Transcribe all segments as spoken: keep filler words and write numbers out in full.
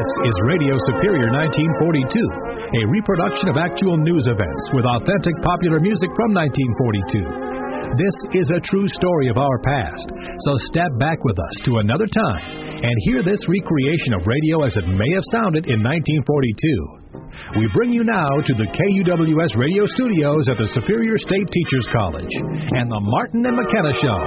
This is Radio Superior nineteen forty-two, a reproduction of actual news events with authentic popular music from nineteen forty-two. This is a true story of our past, so step back with us to another time and hear this recreation of radio as it may have sounded in nineteen forty-two. We bring you now to the K U W S radio studios at the Superior State Teachers College and the Martin and McKenna Show.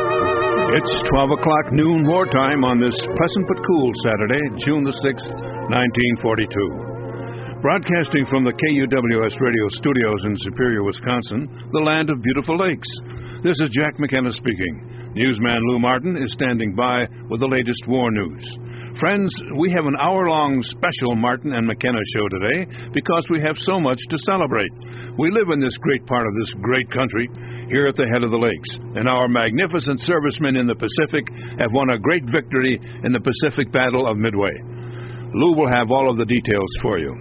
It's twelve o'clock noon wartime on this pleasant but cool Saturday, June the sixth, nineteen forty-two. Broadcasting from the K U W S radio studios in Superior, Wisconsin, the land of beautiful lakes. This is Jack McKenna speaking. Newsman Lou Martin is standing by with the latest war news. Friends, we have an hour-long special Martin and McKenna show today because we have so much to celebrate. We live in this great part of this great country here at the head of the lakes, and our magnificent servicemen in the Pacific have won a great victory in the Pacific Battle of Midway. Lou will have all of the details for you.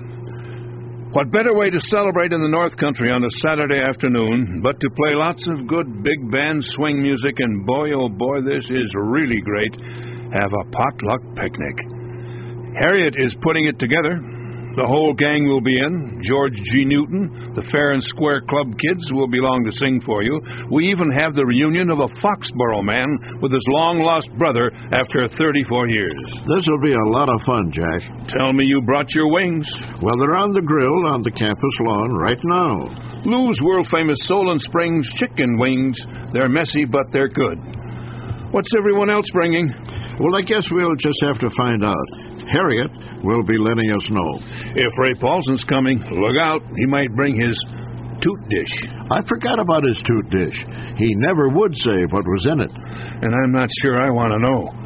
What better way to celebrate in the North Country on a Saturday afternoon but to play lots of good big band swing music, and boy, oh boy, this is really great. Have a potluck picnic. Harriet is putting it together. The whole gang will be in. George G. Newton, the Fair and Square Club kids will belong to sing for you. We even have the reunion of a Foxborough man with his long-lost brother after thirty-four years. This will be a lot of fun, Jack. Tell me you brought your wings. Well, they're on the grill on the campus lawn right now. Lou's world-famous Solon Springs chicken wings. They're messy, but they're good. What's everyone else bringing? Well, I guess we'll just have to find out. Harriet will be letting us know. If Ray Paulson's coming, look out. He might bring his toot dish. I forgot about his toot dish. He never would say what was in it. And I'm not sure I want to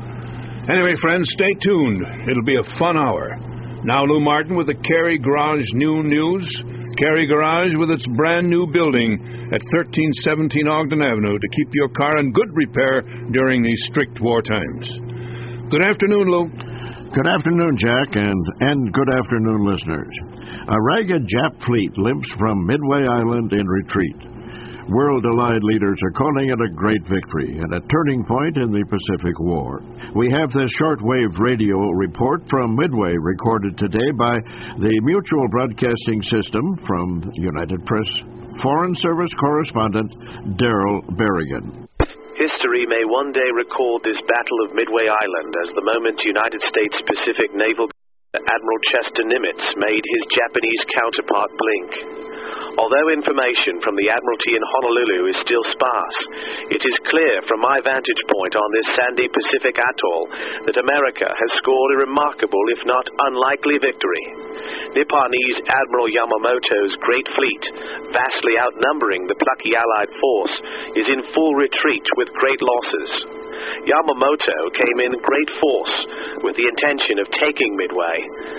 know. Anyway, friends, stay tuned. It'll be a fun hour. Now Lou Martin with the Cary Garage New News. Cary Garage with its brand new building at thirteen seventeen Ogden Avenue to keep your car in good repair during these strict war times. Good afternoon, Lou. Good afternoon, Jack, and, and good afternoon, listeners. A ragged Jap fleet limps from Midway Island in retreat. World Allied leaders are calling it a great victory and a turning point in the Pacific War. We have this shortwave radio report from Midway recorded today by the Mutual Broadcasting System from United Press Foreign Service correspondent Darrell Berrigan. History may one day record this Battle of Midway Island as the moment United States Pacific Naval Admiral Chester Nimitz made his Japanese counterpart blink. Although information from the Admiralty in Honolulu is still sparse, it is clear from my vantage point on this sandy Pacific atoll that America has scored a remarkable, if not unlikely, victory. Nipponese Admiral Yamamoto's great fleet, vastly outnumbering the plucky Allied force, is in full retreat with great losses. Yamamoto came in great force with the intention of taking Midway,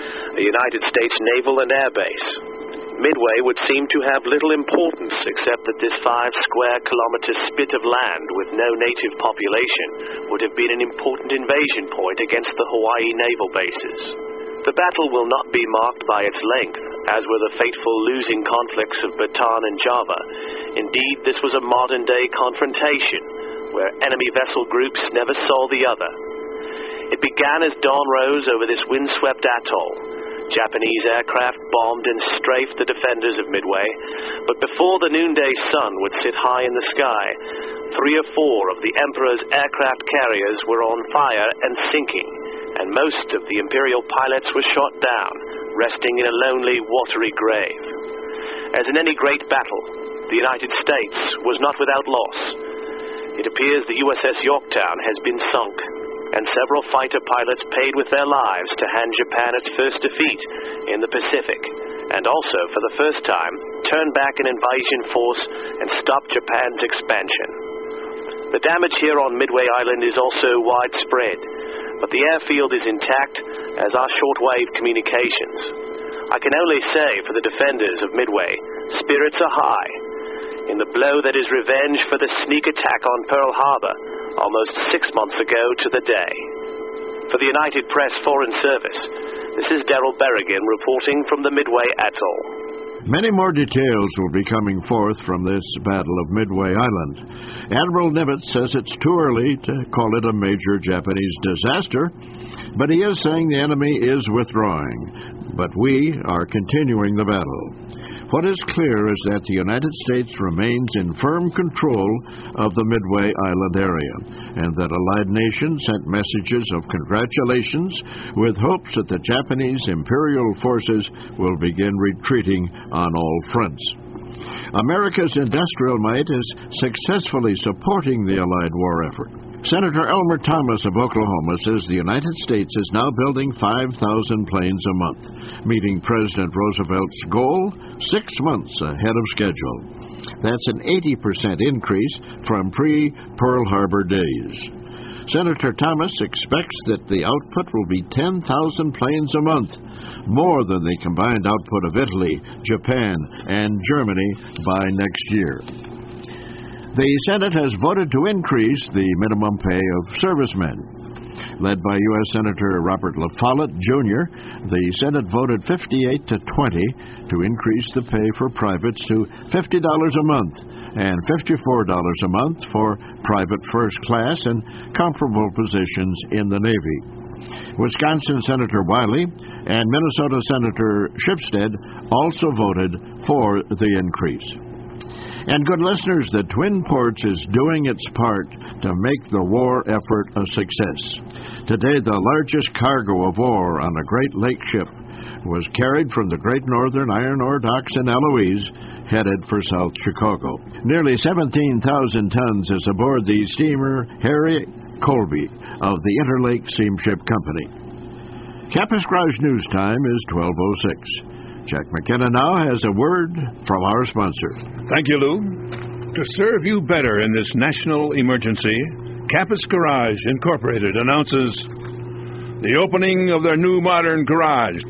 a United States naval and air base. Midway would seem to have little importance except that this five square kilometer spit of land with no native population would have been an important invasion point against the Hawaii naval bases. The battle will not be marked by its length, as were the fateful losing conflicts of Bataan and Java. Indeed, this was a modern-day confrontation, where enemy vessel groups never saw the other. It began as dawn rose over this windswept atoll. Japanese aircraft bombed and strafed the defenders of Midway, but before the noonday sun would sit high in the sky, three or four of the Emperor's aircraft carriers were on fire and sinking, and most of the Imperial pilots were shot down, resting in a lonely, watery grave. As in any great battle, the United States was not without loss. It appears the U S S Yorktown has been sunk, and several fighter pilots paid with their lives to hand Japan its first defeat in the Pacific, and also, for the first time, turn back an invasion force and stop Japan's expansion. The damage here on Midway Island is also widespread, but the airfield is intact, as are shortwave communications. I can only say, for the defenders of Midway, spirits are high. In the blow that is revenge for the sneak attack on Pearl Harbor, almost six months ago to the day. For the United Press Foreign Service, this is Darrell Berrigan reporting from the Midway Atoll. Many more details will be coming forth from this Battle of Midway Island. Admiral Nimitz says it's too early to call it a major Japanese disaster, but he is saying the enemy is withdrawing, but we are continuing the battle. What is clear is that the United States remains in firm control of the Midway Island area, and that allied nations sent messages of congratulations with hopes that the Japanese imperial forces will begin retreating on all fronts. America's industrial might is successfully supporting the Allied war effort. Senator Elmer Thomas of Oklahoma says the United States is now building five thousand planes a month, meeting President Roosevelt's goal six months ahead of schedule. That's an eighty percent increase from pre-Pearl Harbor days. Senator Thomas expects that the output will be ten thousand planes a month, more than the combined output of Italy, Japan, and Germany by next year. The Senate has voted to increase the minimum pay of servicemen. Led by U S Senator Robert La Follette, Junior, the Senate voted fifty-eight to twenty to increase the pay for privates to fifty dollars a month and fifty-four dollars a month for private first class and comparable positions in the Navy. Wisconsin Senator Wiley and Minnesota Senator Shipstead also voted for the increase. And good listeners, the Twin Ports is doing its part to make the war effort a success. Today, the largest cargo of war on a Great Lake ship was carried from the Great Northern Iron Ore Docks in Eloise, headed for South Chicago. Nearly seventeen thousand tons is aboard the steamer Harry Colby of the Interlake Steamship Company. Campus Garage News Time is twelve oh six. Jack McKenna now has a word from our sponsor. Thank you, Lou. To serve you better in this national emergency, Campus Garage Incorporated announces the opening of their new modern garage.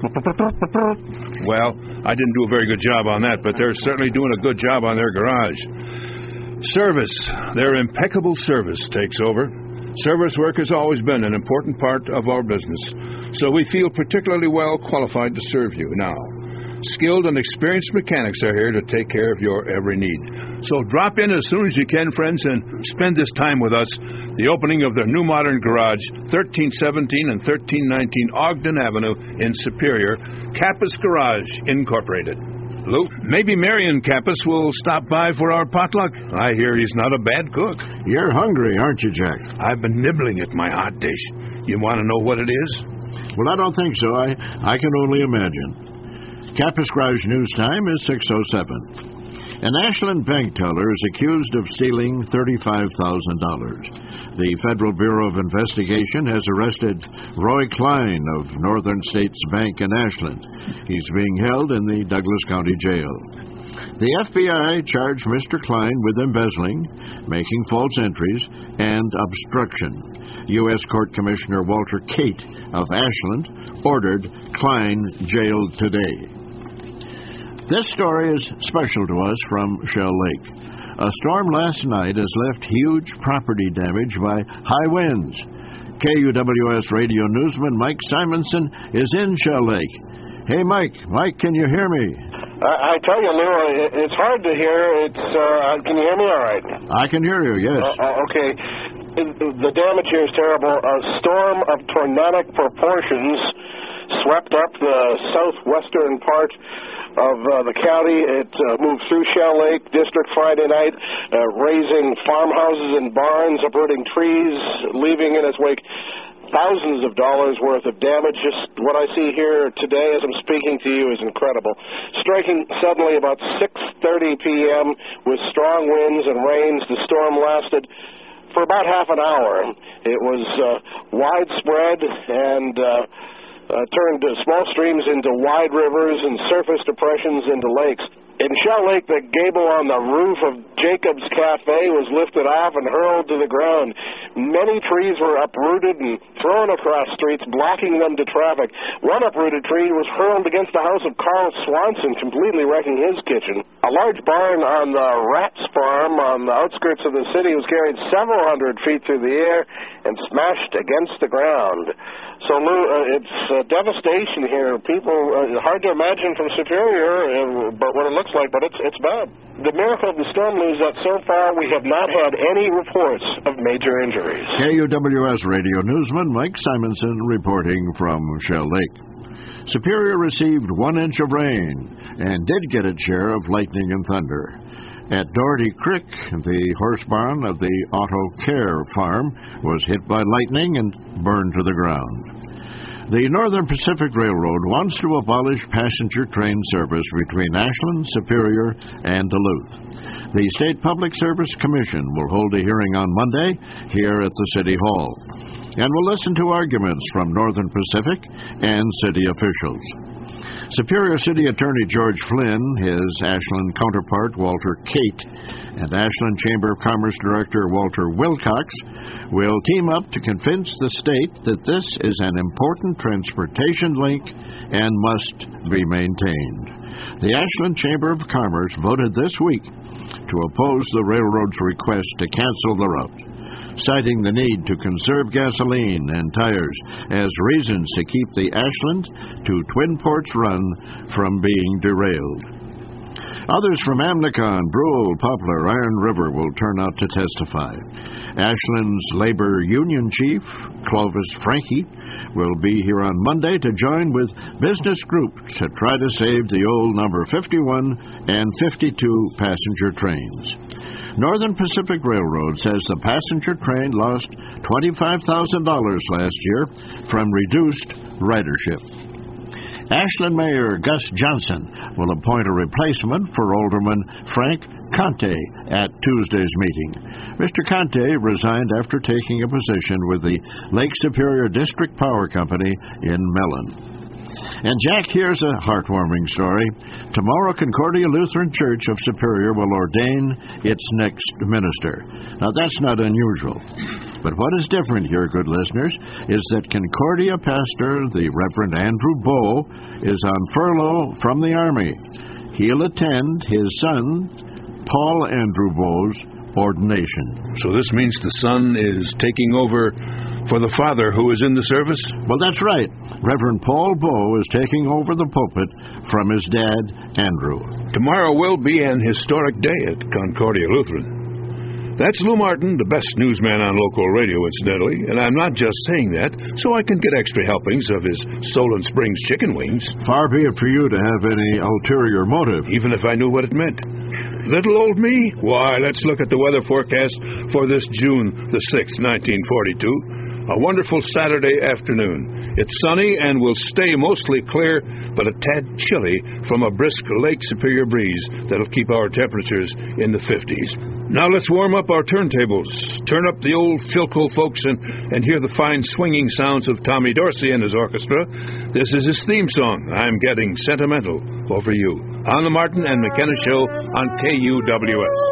Well, I didn't do a very good job on that, but they're certainly doing a good job on their garage. Service. Their impeccable service takes over. Service work has always been an important part of our business, so we feel particularly well qualified to serve you now. Skilled and experienced mechanics are here to take care of your every need. So drop in as soon as you can, friends, and spend this time with us. The opening of their new modern garage, thirteen seventeen and thirteen nineteen Ogden Avenue in Superior, Campus Garage Incorporated. Lou, maybe Marion Campus will stop by for our potluck. I hear he's not a bad cook. You're hungry, aren't you, Jack? I've been nibbling at my hot dish. You want to know what it is? Well, I don't think so. I, I can only imagine. Campus Garage News Time is six oh seven. An Ashland bank teller is accused of stealing thirty-five thousand dollars. The Federal Bureau of Investigation has arrested Roy Klein of Northern States Bank in Ashland. He's being held in the Douglas County Jail. The F B I charged Mister Klein with embezzling, making false entries, and obstruction. U S Court Commissioner Walter Cate of Ashland ordered Klein jailed today. This story is special to us from Shell Lake. A storm last night has left huge property damage by high winds. K U W S radio newsman Mike Simonson is in Shell Lake. Hey, Mike. Mike, can you hear me? I, I tell you, Lou, it's hard to hear. It's uh, can you hear me all right? I can hear you, yes. Uh, uh, okay. The damage here is terrible. A storm of tornadic proportions swept up the southwestern part of uh, the county. It uh, moved through Shell Lake District Friday night, uh, razing farmhouses and barns, uprooting trees, leaving in its wake thousands of dollars worth of damage. Just what I see here today as I'm speaking to you is incredible. Striking suddenly about six thirty p.m. with strong winds and rains, the storm lasted for about half an hour. It was uh, widespread and uh, Uh, turned uh, small streams into wide rivers and surface depressions into lakes. In Shell Lake, the gable on the roof of Jacob's Cafe was lifted off and hurled to the ground. Many trees were uprooted and thrown across streets, blocking them to traffic. One uprooted tree was hurled against the house of Carl Swanson, completely wrecking his kitchen. A large barn on the Rats Farm on the outskirts of the city was carried several hundred feet through the air and smashed against the ground. So, Lou, uh, it's uh, devastation here. People, uh, hard to imagine from Superior, uh, but what it looks like, but it's it's bad. The miracle of the storm, Lou, is that so far we have not had any reports of major injuries. K U W S radio newsman Mike Simonson reporting from Shell Lake. Superior received one inch of rain and did get its share of lightning and thunder. At Doherty Creek, the horse barn of the Auto Care Farm was hit by lightning and burned to the ground. The Northern Pacific Railroad wants to abolish passenger train service between Ashland, Superior, and Duluth. The State Public Service Commission will hold a hearing on Monday here at the City Hall, and will listen to arguments from Northern Pacific and city officials. Superior City Attorney George Flynn, his Ashland counterpart Walter Cate, and Ashland Chamber of Commerce Director Walter Wilcox will team up to convince the state that this is an important transportation link and must be maintained. The Ashland Chamber of Commerce voted this week to oppose the railroad's request to cancel the route, citing the need to conserve gasoline and tires as reasons to keep the Ashland to Twin Ports run from being derailed. Others from Amnicon, Brule, Poplar, Iron River will turn out to testify. Ashland's labor union chief, Clovis Frankie, will be here on Monday to join with business groups to try to save the old number fifty-one and fifty-two passenger trains. Northern Pacific Railroad says the passenger train lost twenty-five thousand dollars last year from reduced ridership. Ashland Mayor Gus Johnson will appoint a replacement for Alderman Frank Conte at Tuesday's meeting. Mister Conte resigned after taking a position with the Lake Superior District Power Company in Mellon. And, Jack, here's a heartwarming story. Tomorrow, Concordia Lutheran Church of Superior will ordain its next minister. Now, that's not unusual. But what is different here, good listeners, is that Concordia pastor, the Reverend Andrew Bowe, is on furlough from the Army. He'll attend his son, Paul Andrew Bowe's ordination. So this means the son is taking over for the father who is in the service? Well, that's right. Reverend Paul Bowe is taking over the pulpit from his dad, Andrew. Tomorrow will be an historic day at Concordia Lutheran. That's Lou Martin, the best newsman on local radio, incidentally, and I'm not just saying that so I can get extra helpings of his Solon Springs chicken wings. Far be it for you to have any ulterior motive. Even if I knew what it meant. Little old me? Why, let's look at the weather forecast for this June the sixth, nineteen forty-two. A wonderful Saturday afternoon. It's sunny and will stay mostly clear, but a tad chilly from a brisk Lake Superior breeze that'll keep our temperatures in the fifties. Now let's warm up our turntables, turn up the old Philco folks, and, and hear the fine swinging sounds of Tommy Dorsey and his orchestra. This is his theme song, I'm Getting Sentimental Over You, on the Martin and McKenna Show on K U W S.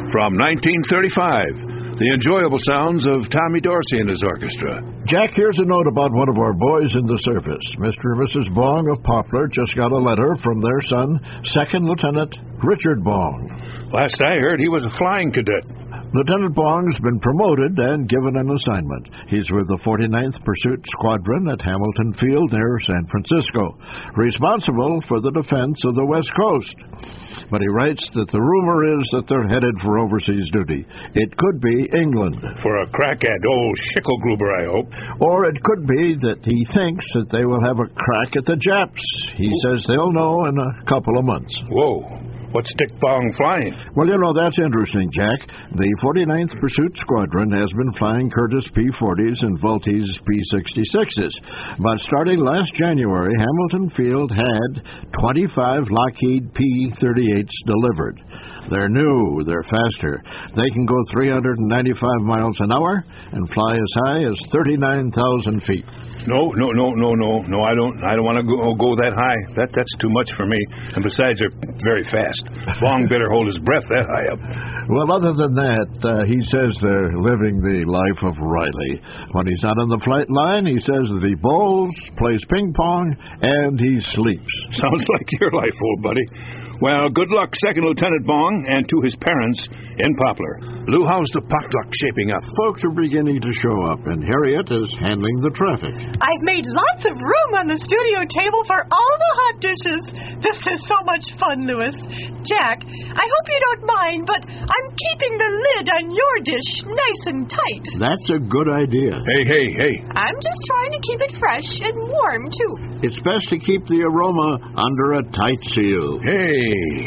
from nineteen thirty-five, the enjoyable sounds of Tommy Dorsey and his orchestra. Jack, here's a note about one of our boys in the service. Mister and Missus Bong of Poplar just got a letter from their son, Second Lieutenant Richard Bong. Last I heard, he was a flying cadet. Lieutenant Bong's been promoted and given an assignment. He's with the forty-ninth Pursuit Squadron at Hamilton Field near San Francisco, responsible for the defense of the West Coast. But he writes that the rumor is that they're headed for overseas duty. It could be England. For a crack at old Schicklgruber, I hope. Or it could be that he thinks that they will have a crack at the Japs. He says they'll know in a couple of months. Whoa. What's Dick Bong flying? Well, you know, that's interesting, Jack. The forty-ninth Pursuit Squadron has been flying Curtiss P forties and Vultee P sixty-sixes. But starting last January, Hamilton Field had twenty-five Lockheed P thirty-eights delivered. They're new, they're faster. They can go three hundred ninety-five miles an hour and fly as high as thirty-nine thousand feet. No, no, no, no, no, no. I don't. I don't want to go, go that high. That that's too much for me. And besides, they're very fast. Bong better hold his breath that high up. Well, other than that, uh, he says they're living the life of Riley. When he's not on the flight line, he says that he bowls, plays ping pong, and he sleeps. Sounds like your life, old buddy. Well, good luck, Second Lieutenant Bong, and to his parents in Poplar. Lou, how's the potluck shaping up? Folks are beginning to show up, and Harriet is handling the traffic. I've made lots of room on the studio table for all the hot dishes. This is so much fun, Louis. Jack, I hope you don't mind, but I'm keeping the lid on your dish nice and tight. That's a good idea. Hey, hey, hey. I'm just trying to keep it fresh and warm, too. It's best to keep the aroma under a tight seal. Hey.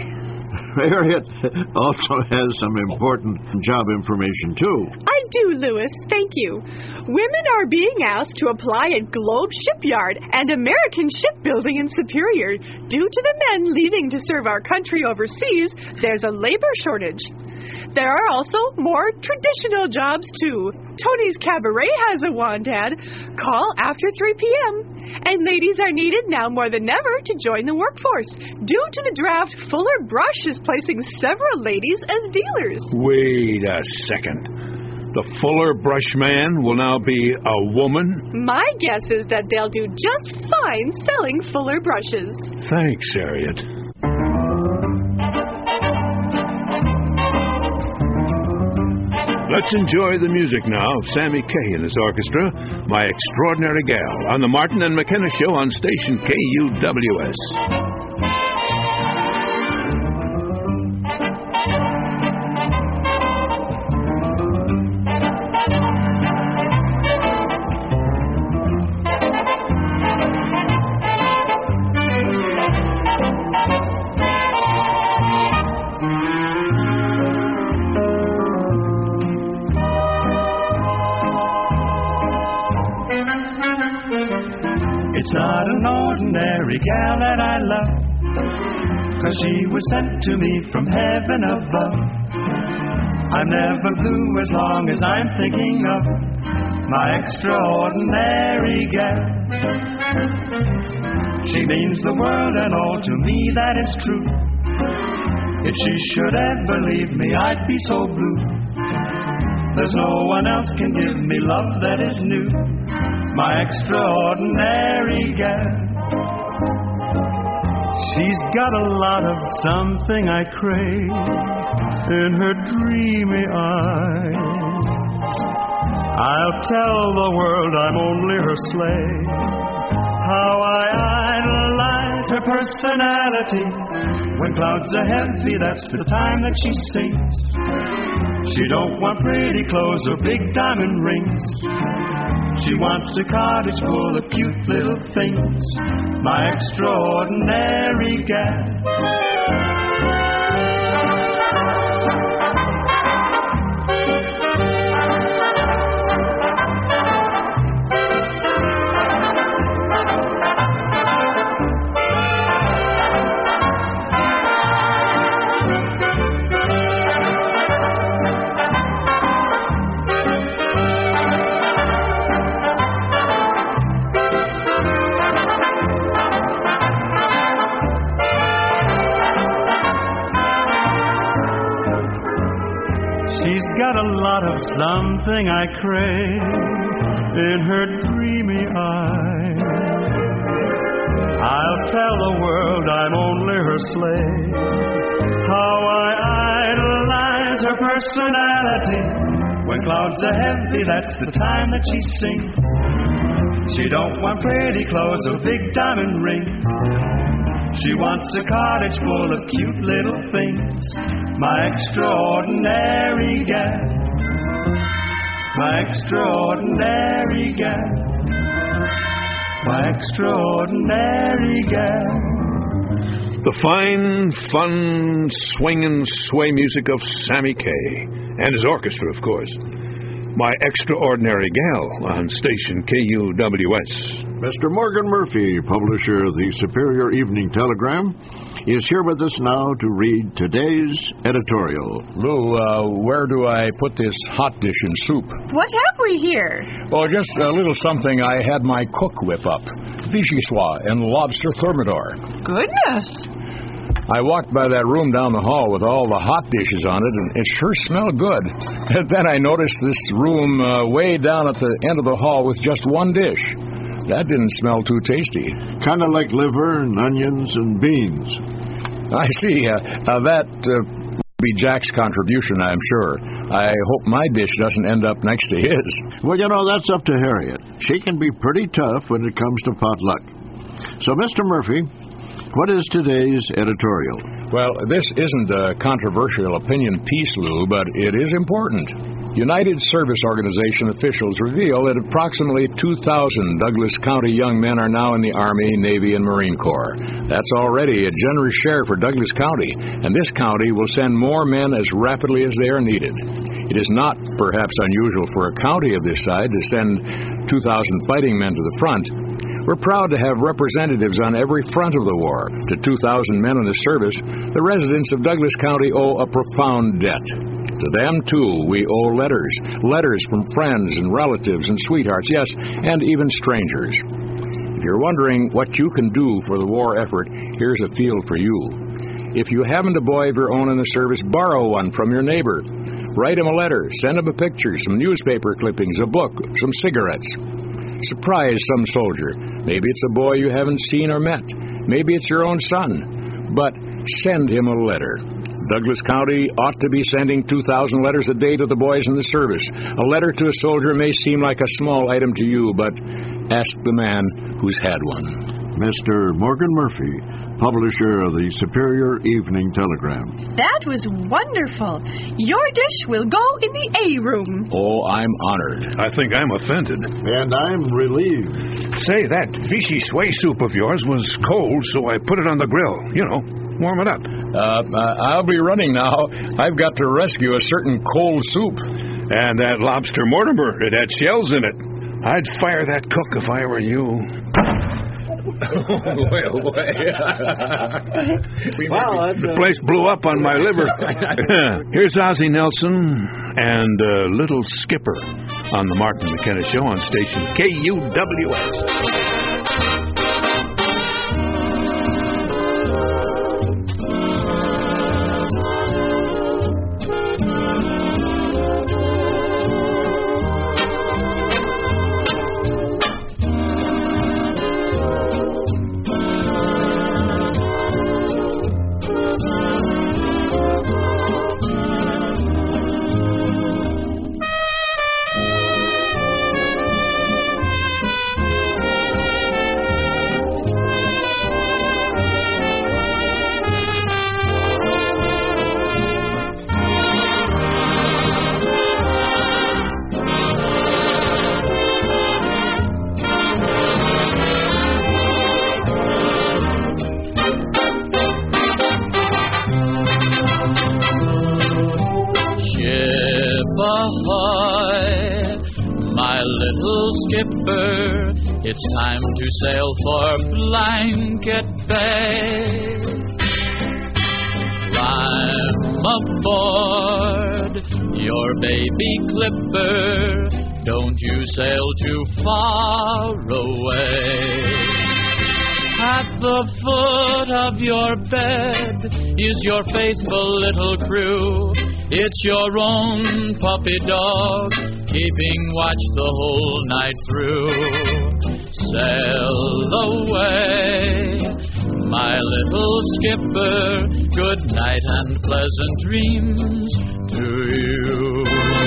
Harriet also has some important job information, too. I do, Louis. Thank you. Women are being asked to apply at Globe Shipyard and American Shipbuilding in Superior. Due to the men leaving to serve our country overseas, there's a labor shortage. There are also more traditional jobs, too. Tony's Cabaret has a want ad. Call after three p.m. And ladies are needed now more than ever to join the workforce. Due to the draft, Fuller Brush is placing several ladies as dealers. Wait a second. The Fuller Brush man will now be a woman? My guess is that they'll do just fine selling Fuller Brushes. Thanks, Harriet. Let's enjoy the music now of Sammy Kaye and his orchestra, My Extraordinary Gal, on the Martin and McKenna Show on station K U W S. It's not an ordinary gal that I love, 'cause she was sent to me from heaven above. I'm never blue as long as I'm thinking of my extraordinary gal. She means the world and all to me, that is true. If she should ever leave me, I'd be so blue. There's no one else can give me love that is new. My extraordinary gal. She's got a lot of something I crave in her dreamy eyes. I'll tell the world I'm only her slave. How I idolize her personality. When clouds are heavy, that's the time that she sings. She don't want pretty clothes or big diamond rings. She wants a cottage full of cute little things. My extraordinary gal. She's got a lot of something I crave in her dreamy eyes. I'll tell the world I'm only her slave. How I idolize her personality. When clouds are heavy, that's the time that she sings. She don't want pretty clothes or big diamond rings. She wants a cottage full of cute little things. My extraordinary gal. My extraordinary gal. My extraordinary gal. The fine, fun, swinging sway music of Sammy Kaye and his orchestra, of course. My Extraordinary Gal on station K U W S. Mister Morgan Murphy, publisher of the Superior Evening Telegram, is here with us now to read today's editorial. Lou, uh, where do I put this hot dish and soup? What have we here? Oh, just a little something I had my cook whip up. Vichyssoise and lobster thermidor. Goodness. I walked by that room down the hall with all the hot dishes on it, and it sure smelled good. And then I noticed this room uh, way down at the end of the hall with just one dish. That didn't smell too tasty. Kind of like liver and onions and beans. I see. Uh, uh, that uh, will be Jack's contribution, I'm sure. I hope my dish doesn't end up next to his. Well, you know, that's up to Harriet. She can be pretty tough when it comes to potluck. So, Mister Murphy, what is today's editorial? Well, this isn't a controversial opinion piece, Lou, but it is important. United Service Organization officials reveal that approximately two thousand Douglas County young men are now in the Army, Navy, and Marine Corps. That's already a generous share for Douglas County, and this county will send more men as rapidly as they are needed. It is not perhaps unusual for a county of this size to send two thousand fighting men to the front. We're proud to have representatives on every front of the war. To two thousand men in the service, the residents of Douglas County owe a profound debt. To them, too, we owe letters, letters from friends and relatives and sweethearts, yes, and even strangers. If you're wondering what you can do for the war effort, here's a field for you. If you haven't a boy of your own in the service, borrow one from your neighbor. Write him a letter, send him a picture, some newspaper clippings, a book, some cigarettes. Surprise some soldier. Maybe it's a boy you haven't seen or met. Maybe it's your own son. But send him a letter. Douglas County ought to be sending two thousand letters a day to the boys in the service. A letter to a soldier may seem like a small item to you, but ask the man who's had one. Mister Morgan Murphy, publisher of the Superior Evening Telegram. That was wonderful. Your dish will go in the A room. Oh, I'm honored. I think I'm offended. And I'm relieved. Say, that Vichy sway soup of yours was cold, so I put it on the grill. You know, warm it up. Uh, uh, I'll be running now. I've got to rescue a certain cold soup. And that lobster Mortimer, it had shells in it. I'd fire that cook if I were you. well, well. well the place blew up on my liver. Here's Ozzie Nelson and uh, Little Skipper on the Martin McKenna Show on station K U W S. It's time to sail for Blanket Bay. Climb aboard your baby clipper. Don't you sail too far away. At the foot of your bed is your faithful little crew. It's your own puppy dog, keeping watch the whole night through. Sail away, my little skipper, good night and pleasant dreams to you.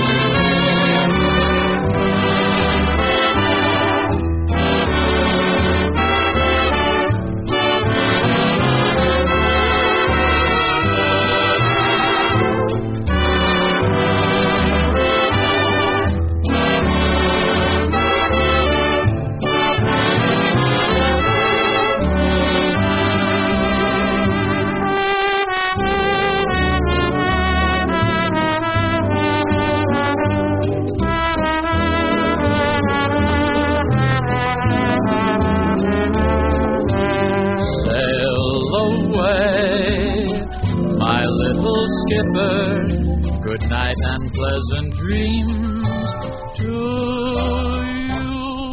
Good night and pleasant dreams to you.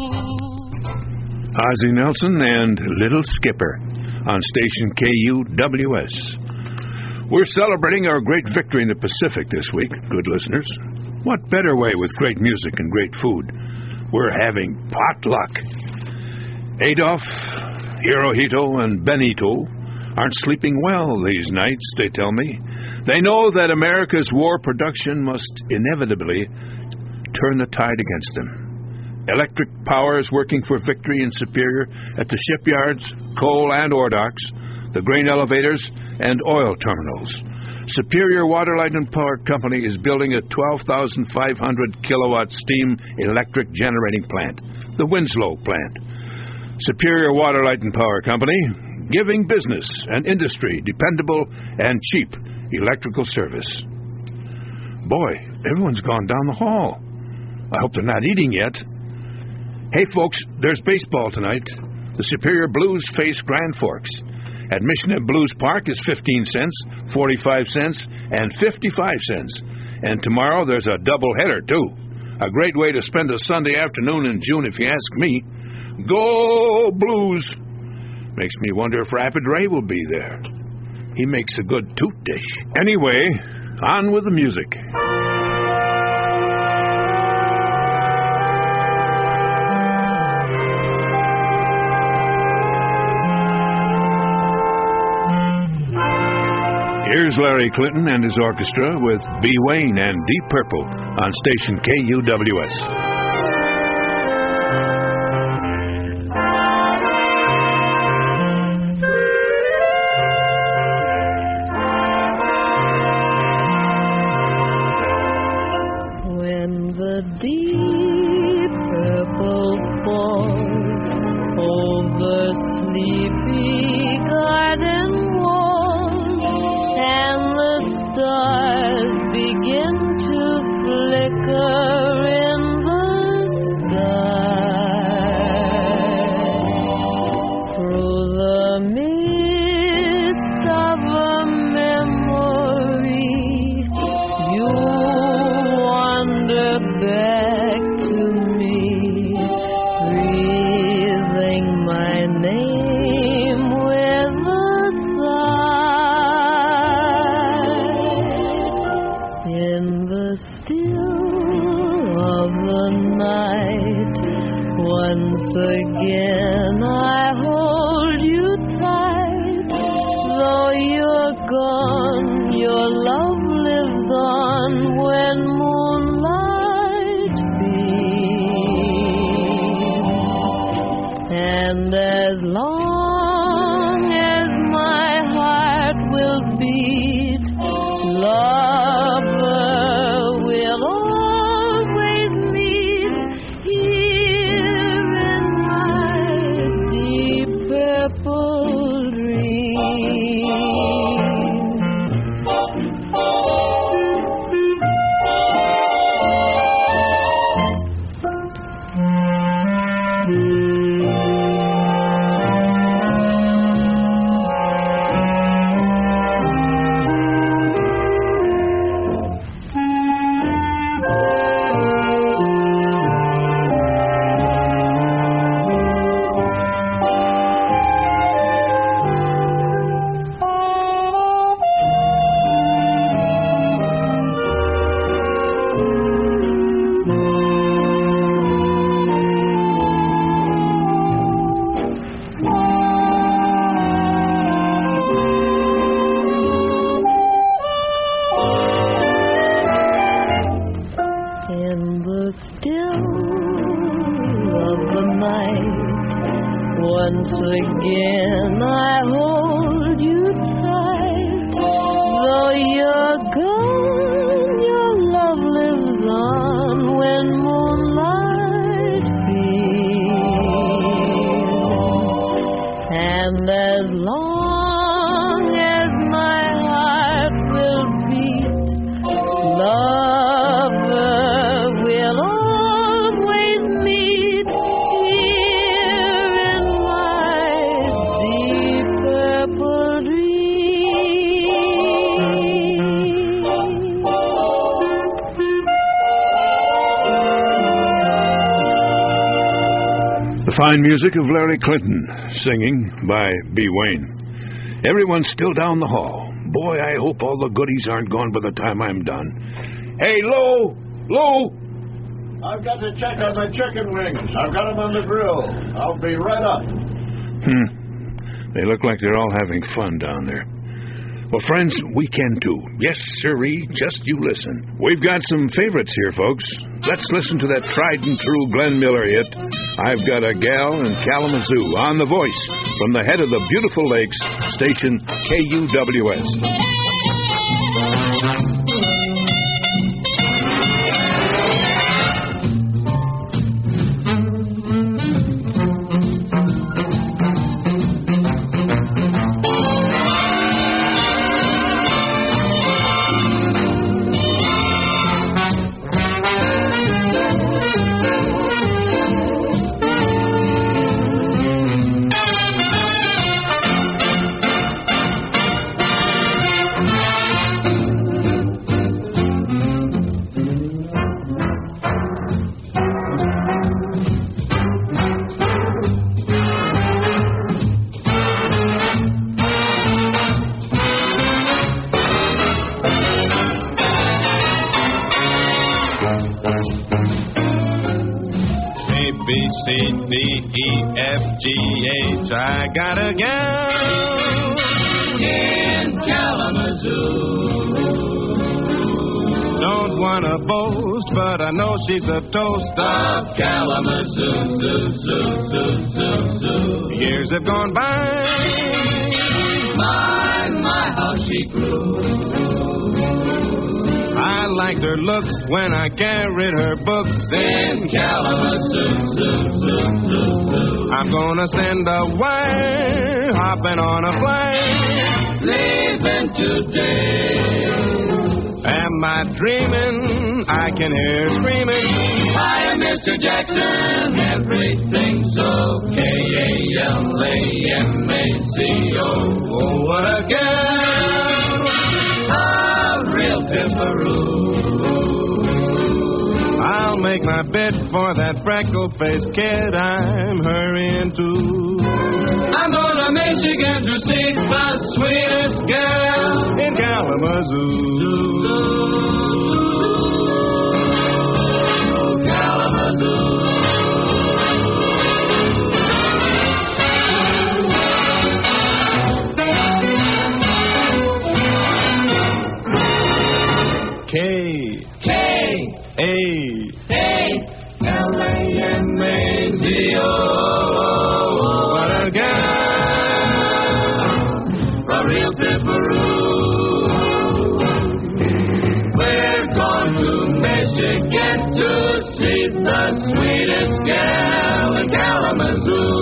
Ozzie Nelson and Little Skipper on station K U W S. We're celebrating our great victory in the Pacific this week, good listeners. What better way with great music and great food? We're having potluck. Adolf, Hirohito, and Benito aren't sleeping well these nights, they tell me. They know that America's war production must inevitably turn the tide against them. Electric power is working for victory in Superior at the shipyards, coal and ore docks, the grain elevators, and oil terminals. Superior Water, Light and Power Company is building a twelve thousand five hundred kilowatt steam electric generating plant, the Winslow plant. Superior Water, Light and Power Company, giving business and industry dependable and cheap electrical service. Boy, everyone's gone down the hall. I hope they're not eating yet. Hey, folks, there's baseball tonight. The Superior Blues face Grand Forks. Admission at Blues Park is fifteen cents, forty-five cents, and fifty-five cents. And tomorrow there's a doubleheader, too. A great way to spend a Sunday afternoon in June, if you ask me. Go Blues! Makes me wonder if Rapid Ray will be there. He makes a good toot dish. Anyway, on with the music. Here's Larry Clinton and his orchestra with B. Wayne and Deep Purple on station K U W S. Here in my fine music of Larry Clinton, singing by B. Wayne. Everyone's still down the hall. Boy, I hope all the goodies aren't gone by the time I'm done. Hey, Lou! Lou! I've got to check on my chicken wings. I've got them on the grill. I'll be right up. Hmm. They look like they're all having fun down there. Well, friends, we can too. Yes, sirree, just you listen. We've got some favorites here, folks. Let's listen to that tried and true Glenn Miller hit, I've Got a Gal in Kalamazoo, on The Voice, from the head of the Beautiful Lakes, station K U W S. I got a gal in Kalamazoo. Don't want to boast, but I know she's a toast of Kalamazoo. Zoo, zoo, zoo, zoo, zoo. Years have gone by. My, my, how she grew. I liked her looks when I carried her books in Kalamazoo. Zoo, zoo, zoo, zoo. I'm gonna send a wire, hopping on a plane, leaving today. Am I dreaming? I can hear her screaming. Hi, Mister Jackson, everything's okay. A L A M A C O. Oh, what a gal, a real pimperoo. I'll make my bid for that freckle-faced kid I'm hurrying to. I'm going to Michigan to see the sweetest girl in Kalamazoo. Kalamazoo. K. K. A. A. L A M A Z O. What a gal, a real pimperoo. We're going to Michigan to see the sweetest gal in Kalamazoo.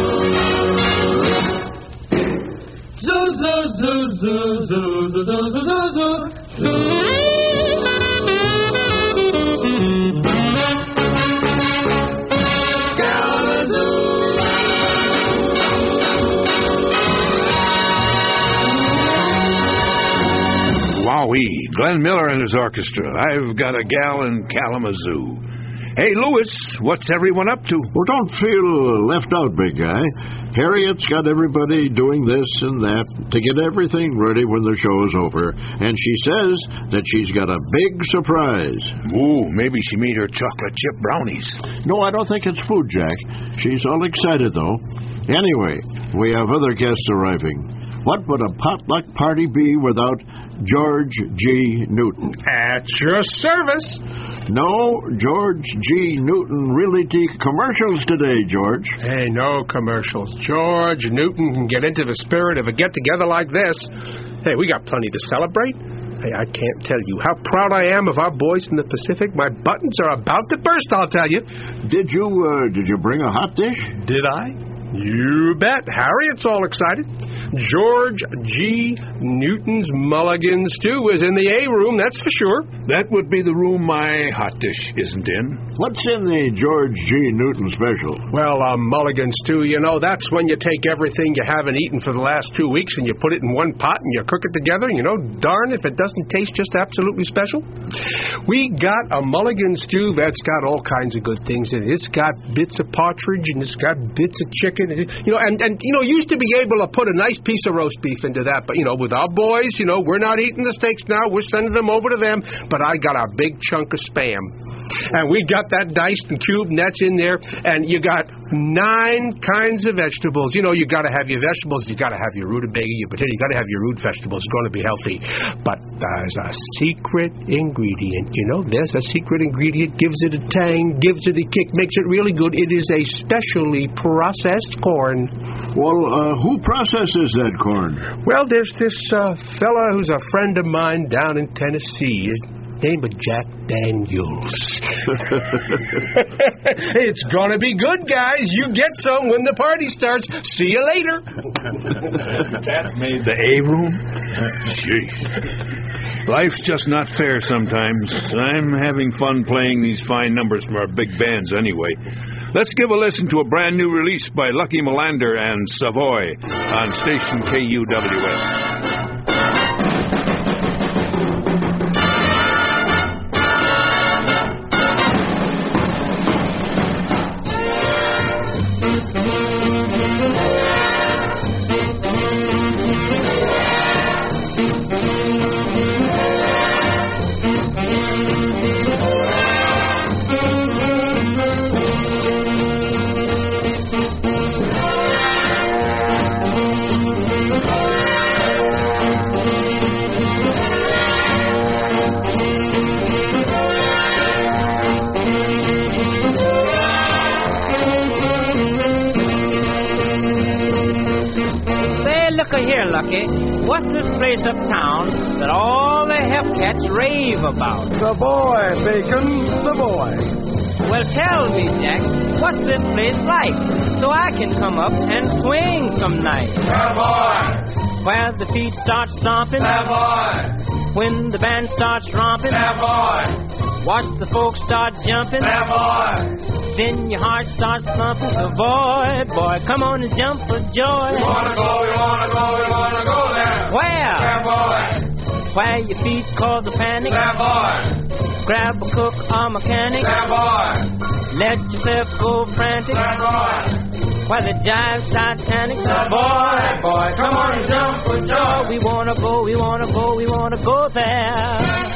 Zoo, zoo, zoo, zoo, zoo, zoo, zoo, zoo, zoo, zoo. Wowee, Glenn Miller and his orchestra. I've Got a Gal in Kalamazoo. Hey, Louis, what's everyone up to? Well, don't feel left out, big guy. Harriet's got everybody doing this and that to get everything ready when the show is over. And she says that she's got a big surprise. Ooh, maybe she made her chocolate chip brownies. No, I don't think it's food, Jack. She's all excited, though. Anyway, we have other guests arriving. What would a potluck party be without George G. Newton? At your service. No George G. Newton Realty commercials today, George. Hey, no commercials. George Newton can get into the spirit of a get-together like this. Hey, we got plenty to celebrate. Hey, I can't tell you how proud I am of our boys in the Pacific. My buttons are about to burst, I'll tell you. Did you, uh, did you bring a hot dish? Did I? You bet. Harriet's all excited. George G. Newton's mulligan stew is in the A room, that's for sure. That would be the room my hot dish isn't in. What's in the George G. Newton special? Well, a mulligan stew, you know, that's when you take everything you haven't eaten for the last two weeks and you put it in one pot and you cook it together. You know, darn if it doesn't taste just absolutely special. We got a mulligan stew that's got all kinds of good things in it. It's got bits of partridge and it's got bits of chicken. You know, and, and you know, used to be able to put a nice piece of roast beef into that. But, you know, with our boys, you know, we're not eating the steaks now. We're sending them over to them. But I got a big chunk of Spam. And we got that diced and cubed, and that's in there. And you got nine kinds of vegetables. You know, you got to have your vegetables. You got to have your rutabaga, your potato. You got to have your root vegetables. It's going to be healthy. But there's a secret ingredient. You know, there's a secret ingredient. Gives it a tang, gives it a kick, makes it really good. It is a specially processed corn. Well, uh, who processes that corn? Well, there's this uh, fella who's a friend of mine down in Tennessee. His name is Jack Daniels. It's gonna be good, guys. You get some when the party starts. See you later. That made the A room? Jeez. Life's just not fair sometimes. I'm having fun playing these fine numbers from our big bands anyway. Let's give a listen to a brand new release by Lucky Melander and Savoy on station K U W S. Here, Lucky, what's this place uptown that all the Hellcats rave about? Savoy, Bacon, Savoy. Well, tell me, Jack, what's this place like, so I can come up and swing some night? Savoy. Where the feet start stomping. Savoy. When the band starts romping. Savoy. Watch the folks start jumping. Savoy. Then your heart starts thumping. So boy, boy, come on and jump for joy. We wanna go, we wanna go, we wanna go there. Where? Savoy. Where your feet cause a panic. Savoy. Grab a cook or mechanic. Savoy. Let yourself go frantic. Savoy. Where the jive's Titanic. So boy, boy, come on and jump for joy. We wanna go, we wanna go, we wanna go there.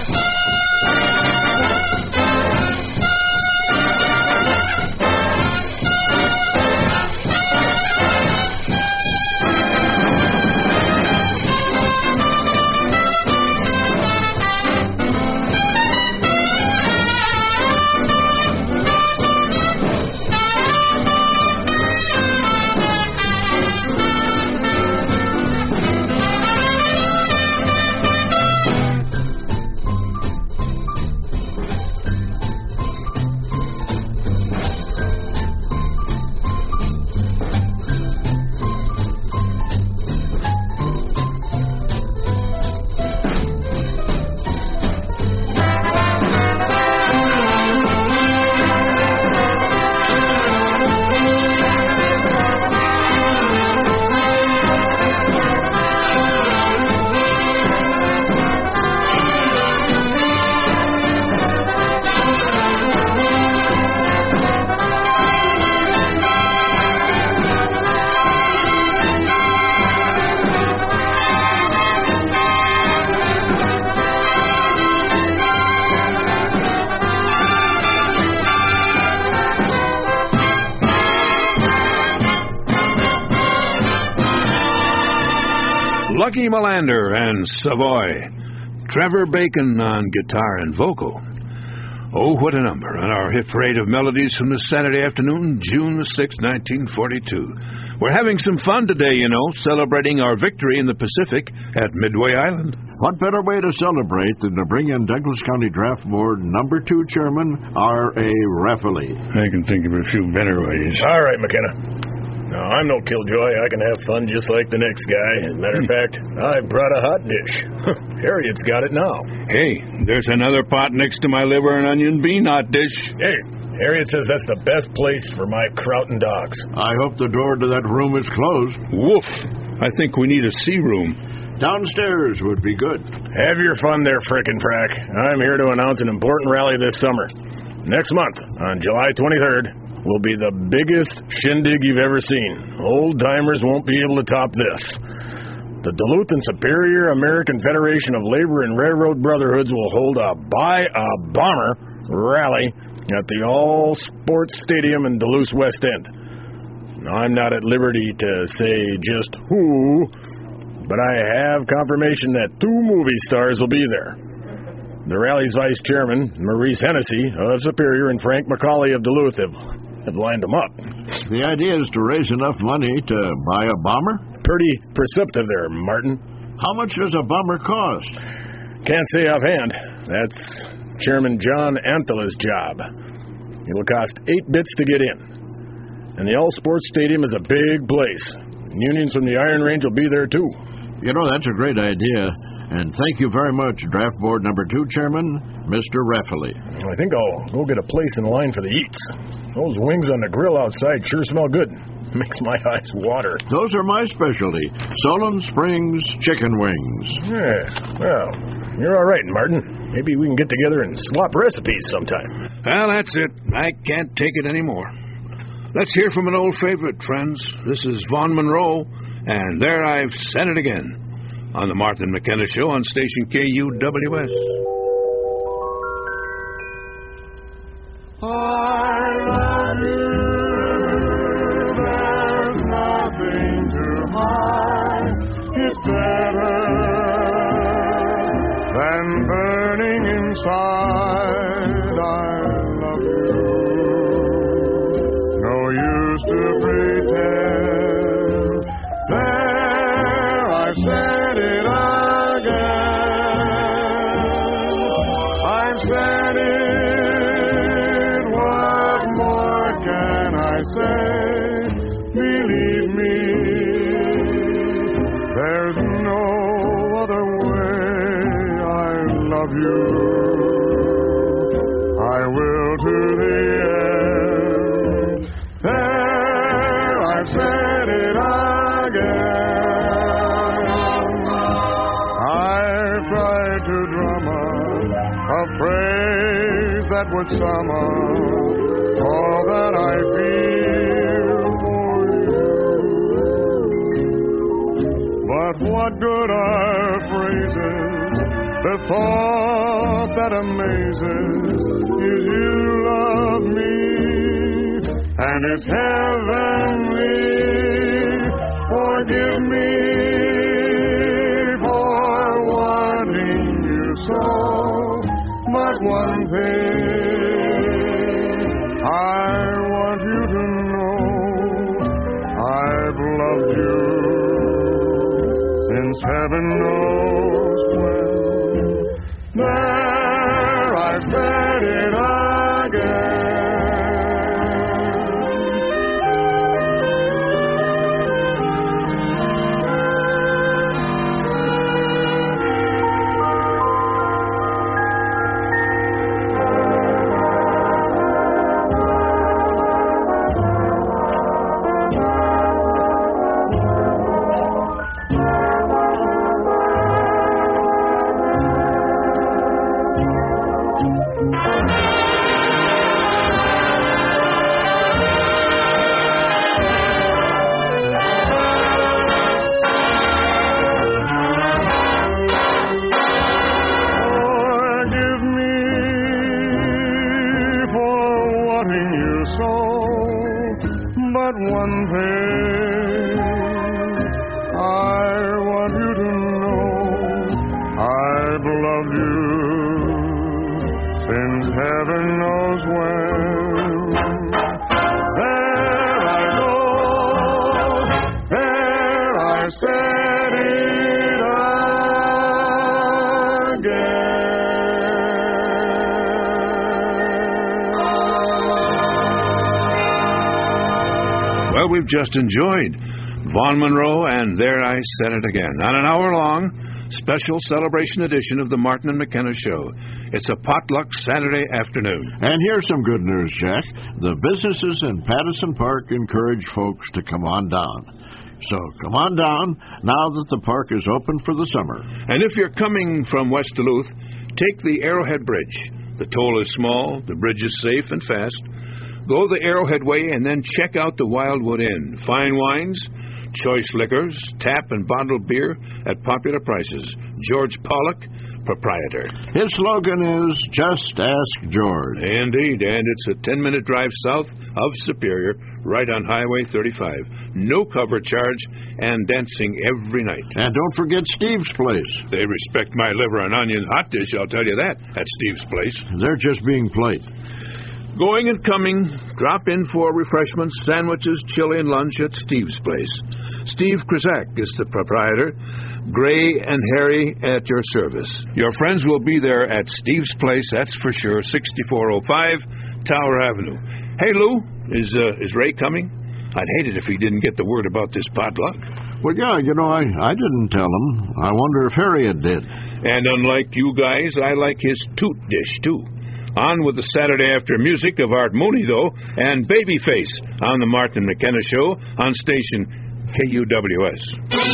Lucky Melander and Savoy. Trevor Bacon on guitar and vocal. Oh, what a number on our hit parade of melodies from this Saturday afternoon, June the sixth, nineteen forty-two. We're having some fun today, you know, celebrating our victory in the Pacific at Midway Island. What better way to celebrate than to bring in Douglas County Draft Board number two chairman, R A Rafferty. I can think of a few better ways. All right, McKenna. No, I'm no killjoy. I can have fun just like the next guy. As a matter of fact, I brought a hot dish. Harriet's got it now. Hey, there's another pot next to my liver and onion bean hot dish. Hey, Harriet says that's the best place for my kraut and dogs. I hope the door to that room is closed. Woof. I think we need a sea room. Downstairs would be good. Have your fun there, frickin' frack. I'm here to announce an important rally this summer. Next month, on July twenty-third, will be the biggest shindig you've ever seen. Old-timers won't be able to top this. The Duluth and Superior American Federation of Labor and Railroad Brotherhoods will hold a Buy a Bomber rally at the All-Sports Stadium in Duluth West End. Now, I'm not at liberty to say just who, but I have confirmation that two movie stars will be there. The rally's vice chairman, Maurice Hennessy of Superior, and Frank McCauley of Duluth have, have lined them up. The idea is to raise enough money to buy a bomber? Pretty perceptive there, Martin. How much does a bomber cost? Can't say offhand. That's Chairman John Antela's job. It'll cost eight bits to get in. And the All-Sports Stadium is a big place. Unions from the Iron Range will be there, too. You know, that's a great idea. And thank you very much, Draft Board Number Two Chairman, Mister Rafferty. I think I'll go get a place in line for the eats. Those wings on the grill outside sure smell good. Makes my eyes water. Those are my specialty. Solon Springs chicken wings. Yeah, well, you're all right, Martin. Maybe we can get together and swap recipes sometime. Well, that's it. I can't take it anymore. Let's hear from an old favorite, friends. This is Vaughn Monroe, and there I've said it again on the Martin McKenna Show on station K U W S. I love you. There's nothing to hide. It's better than burning inside. I love you. No use to pretend. There, I said it again. I've said it. What more can I say? Believe me, there's no other way. I love you. I will to the end. There, I've said it again. I've tried to drum up a phrase that would sum up all that I feel for you. But what good are phrases? The thought that amazes is you love me, and it's heavenly. Forgive me for wanting you so. But one thing I want you to know, I've loved you since heaven knows when. There, I've said it again. One thing I want you to know, I've loved you since heaven knows when. There I go, there I said it again. Well, we've just enjoyed Vaughn Monroe and There I Said It Again on an hour-long special celebration edition of the Martin and McKenna Show. It's a potluck Saturday afternoon. And here's some good news, Jack. The businesses in Patterson Park encourage folks to come on down. So come on down now that the park is open for the summer. And if you're coming from West Duluth, take the Arrowhead Bridge. The toll is small, the bridge is safe and fast. Go the Arrowhead Way and then check out the Wildwood Inn. Fine wines, choice liquors, tap and bottled beer at popular prices. George Pollock, proprietor. His slogan is, Just Ask George. Indeed, and it's a ten-minute drive south of Superior, right on Highway thirty-five. No cover charge and dancing every night. And don't forget Steve's Place. They respect my liver and onion hot dish, I'll tell you that, at Steve's Place. They're just being polite. Going and coming, drop in for refreshments, sandwiches, chili, and lunch at Steve's Place. Steve Krizak is the proprietor. Gray and Harry at your service. Your friends will be there at Steve's Place, that's for sure, sixty-four oh five Tower Avenue. Hey, Lou, is uh, is Ray coming? I'd hate it if he didn't get the word about this potluck. Well, yeah, you know, I, I didn't tell him. I wonder if Harriet did. And unlike you guys, I like his toot dish, too. On with the Saturday after music of Art Mooney, though, and Babyface on the Martin McKenna Show on station K U W S.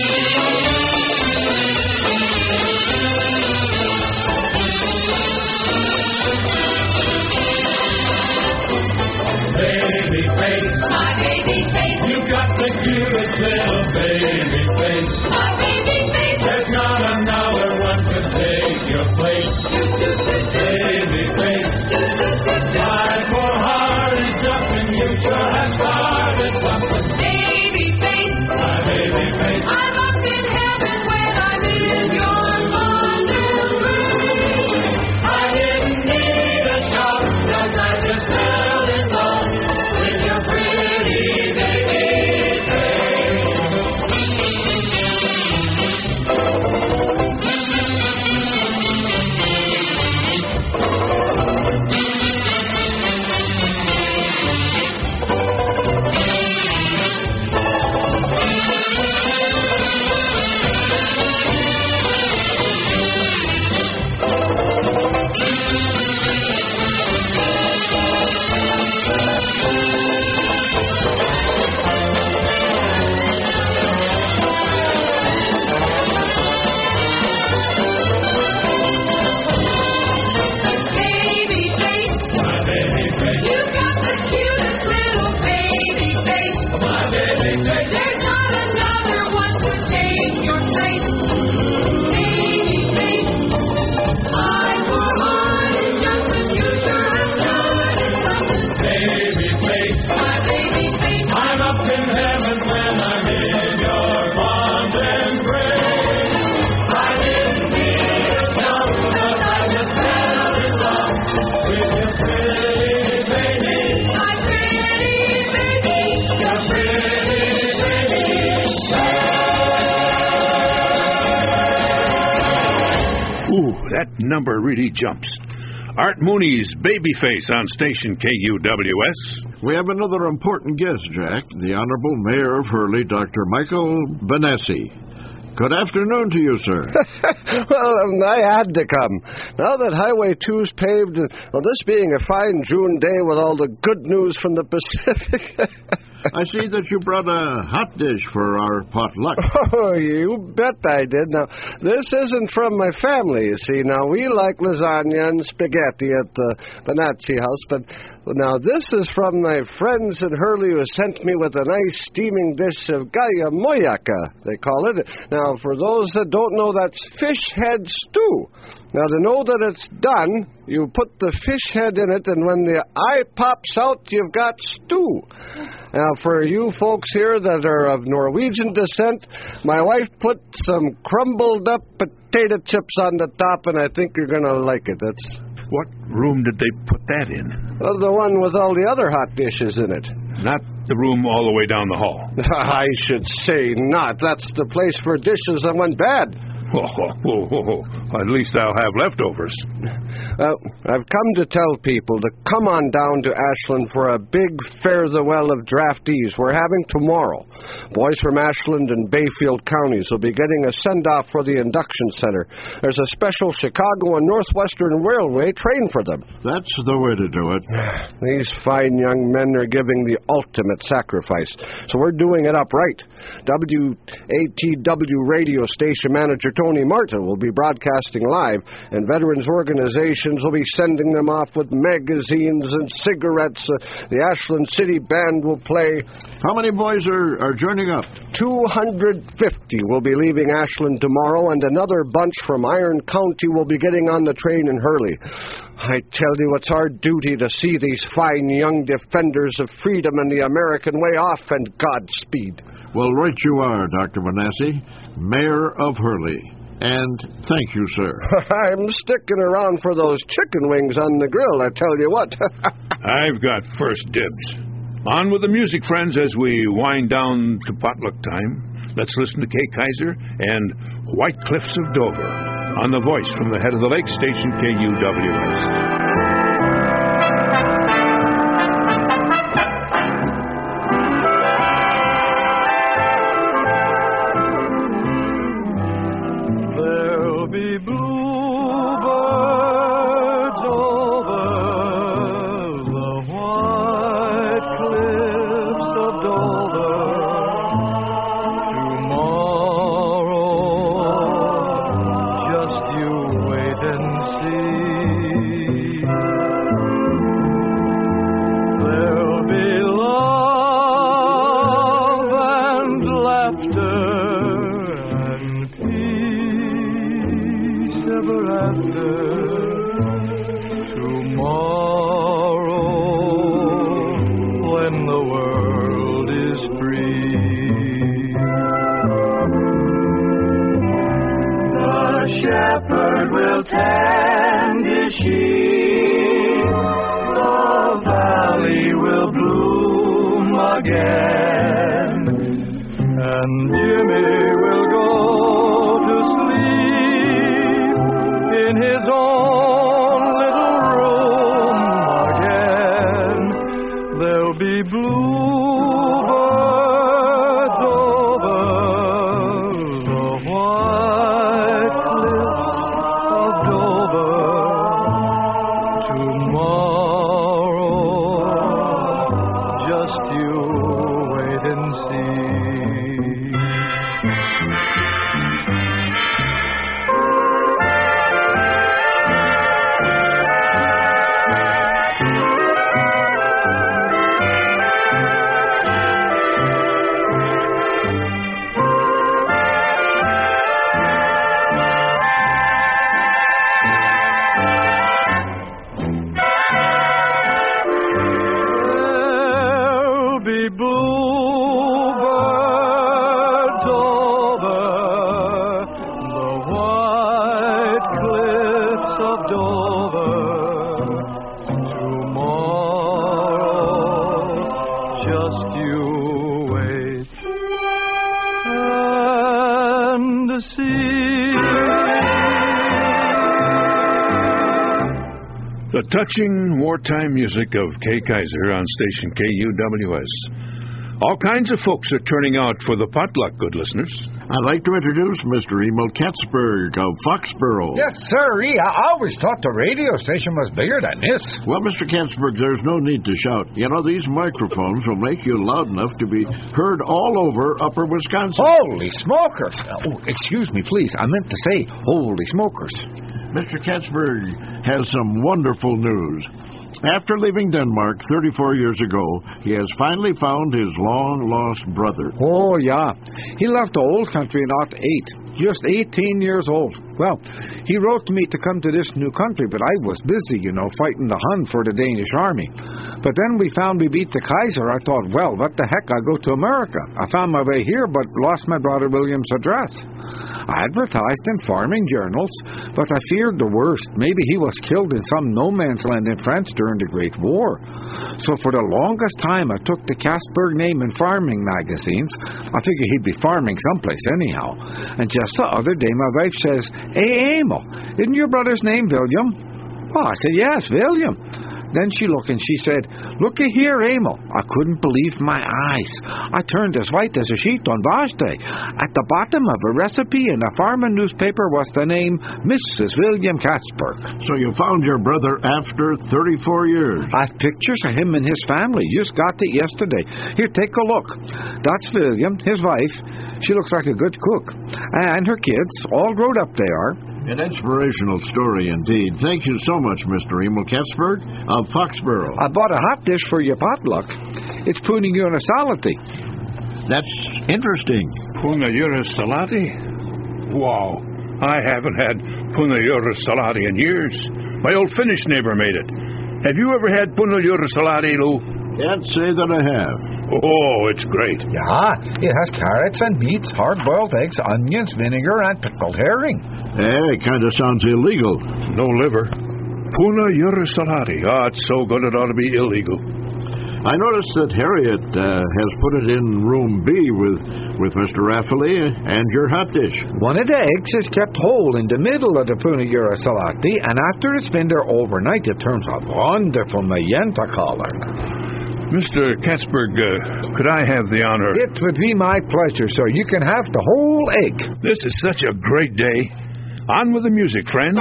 Baby face, my baby face. You got the cutest little baby face. My baby face. There's not another one to take your place. Baby face. Try for hard and something you sure have started something. Baby face, my baby face. I'm up in heaven when I'm in your wonder room. I didn't need a shot, 'cause I just fell in love with your pretty baby That number really jumps. Art Mooney's Babyface on station K U W S. We have another important guest, Jack, the Honorable Mayor of Hurley, Doctor Michael Benessi. Good afternoon to you, sir. Well, um, I had to come. Now that Highway two's paved, well, this being a fine June day with all the good news from the Pacific. I see that you brought a hot dish for our potluck. Oh, you bet I did. Now, this isn't from my family, you see. Now, we like lasagna and spaghetti at the Benazzi house, but now this is from my friends in Hurley who sent me with a nice steaming dish of gaya moyaka, they call it. Now, for those that don't know, that's fish head stew. Now, to know that it's done, you put the fish head in it, and when the eye pops out, you've got stew. Now, for you folks here that are of Norwegian descent, my wife put some crumbled up potato chips on the top, and I think you're going to like it. That's What room did they put that in? Well, the one with all the other hot dishes in it. Not the room all the way down the hall. I should say not. That's the place for dishes that went bad. Oh, oh, oh, oh. At least I'll have leftovers. Uh, I've come to tell people to come on down to Ashland for a big fare-the-well of draftees we're having tomorrow. Boys from Ashland and Bayfield counties will be getting a send-off for the induction center. There's a special Chicago and Northwestern Railway train for them. That's the way to do it. These fine young men are giving the ultimate sacrifice, so we're doing it up right. W A T W radio station manager Tony Martin will be broadcasting live, and veterans organizations will be sending them off with magazines and cigarettes. Uh, the Ashland City Band will play. How many boys are, are joining up? two hundred fifty will be leaving Ashland tomorrow, and another bunch from Iron County will be getting on the train in Hurley. I tell you, it's our duty to see these fine young defenders of freedom and the American way off, and Godspeed. Well, right you are, Doctor Manassi, Mayor of Hurley. And thank you, sir. I'm sticking around for those chicken wings on the grill, I tell you what. I've got first dibs. On with the music, friends, as we wind down to potluck time. Let's listen to Kay Kyser and White Cliffs of Dover on the voice from the head of the lake station, K U W S. The touching wartime music of Kay Kyser on station K U W S. All kinds of folks are turning out for the potluck, good listeners. I'd like to introduce Mister Emil Katzberg of Foxborough. Yes, sir. I always thought the radio station was bigger than this. Well, Mister Katzberg, there's no need to shout. You know, these microphones will make you loud enough to be heard all over Upper Wisconsin. Holy smokers. Oh, excuse me, please. I meant to say holy smokers. Mister Katzberg has some wonderful news. After leaving Denmark thirty-four years ago, he has finally found his long-lost brother. Oh, yeah. He left the old country in oh eight, just eighteen years old. Well, he wrote to me to come to this new country, but I was busy, you know, fighting the Hun for the Danish army. But then we found we beat the Kaiser. I thought, well, what the heck, I'll go to America. I found my way here, but lost my brother William's address. I advertised in farming journals, but I feared the worst. Maybe he was killed in some no-man's land in France during the Great War. So for the longest time, I took the Katzberg name in farming magazines. I figured he'd be farming someplace anyhow. And just the other day, my wife says, "Hey, Emil, isn't your brother's name William?" Oh, I said, yes, William. Then she looked and she said, looky here, Emil. I couldn't believe my eyes. I turned as white as a sheet on wash day. At the bottom of a recipe in a farming newspaper was the name Missus William Katzberg. So you found your brother after thirty-four years? I've pictures of him and his family. Just got it yesterday. Here, take a look. That's William, his wife. She looks like a good cook. And her kids, all grown up they are. An inspirational story indeed. Thank you so much, Mister Emil Katzberg of Foxborough. I bought a hot dish for your potluck. It's Puna Unisalati. That's interesting. Puna Unisalati? Wow. I haven't had Puna Unisalati in years. My old Finnish neighbor made it. Have you ever had Puna Unisalati, Lou? Can't say that I have. Oh, it's great. Yeah, it has carrots and beets, hard-boiled eggs, onions, vinegar, and pickled herring. Eh, it kind of sounds illegal. No liver. Puna Unisalati. Ah, it's so good it ought to be illegal. I noticed that Harriet uh, has put it in room B with, with Mister Rafferty and your hot dish. One of the eggs is kept whole in the middle of the Puna Unisalati, and after it's been there overnight, it turns a wonderful magenta color. Mister Katzberg, uh, could I have the honor? It would be my pleasure, sir. You can have the whole egg. This is such a great day. On with the music, friends.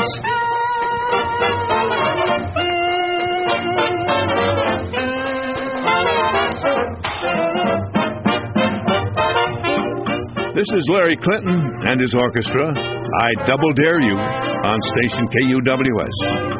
This is Larry Clinton and his orchestra. I Double Dare You on station K U W S.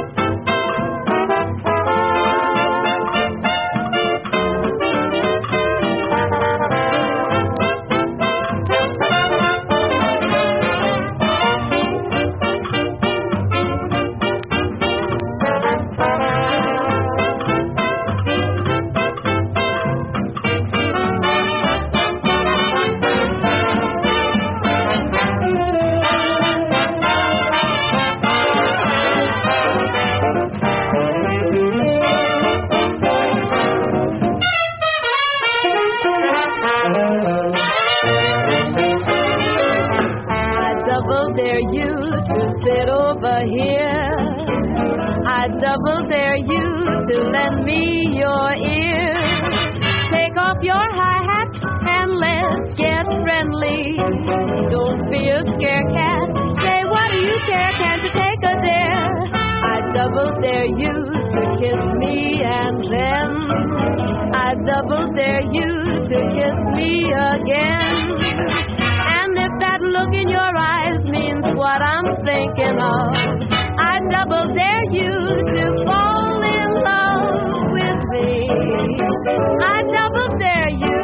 Double dare you to lend me your ear. Take off your hi-hat and let's get friendly. Don't be a scare cat. Say, what do you care? Can't you take a dare? I double dare you to kiss me and then I double dare you to kiss me again. And if that look in your eyes means what I'm thinking of, I double dare you to fall in love with me. I double dare you.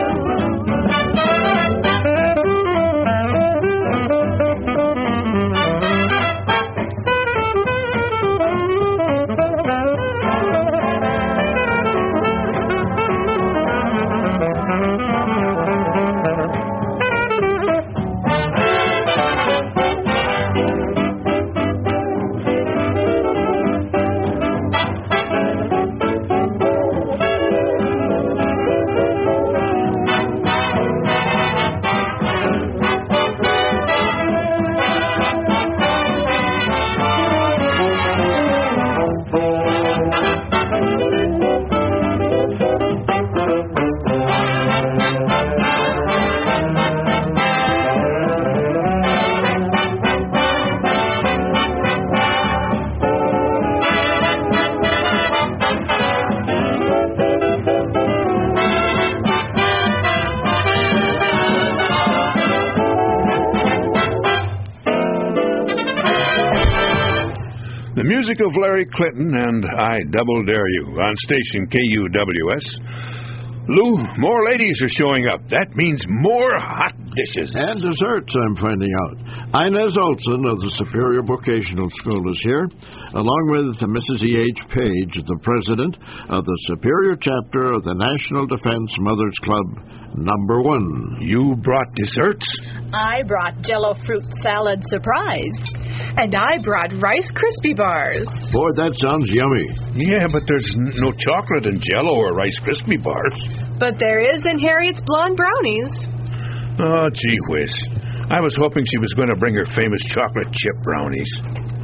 The music of Larry Clinton and I Double Dare You on station K U W S. Lou, more ladies are showing up. That means more hot dishes. And desserts, I'm finding out. Inez Olson of the Superior Vocational School is here, along with Missus E H Page, the president of the Superior Chapter of the National Defense Mothers Club, number one. You brought desserts? I brought Jell-O fruit salad surprise. And I brought Rice Krispie bars. Boy, that sounds yummy. Yeah, but there's n- no chocolate in Jell-O or Rice Krispie bars. But there is in Harriet's blonde brownies. Oh, gee whiz. I was hoping she was going to bring her famous chocolate chip brownies.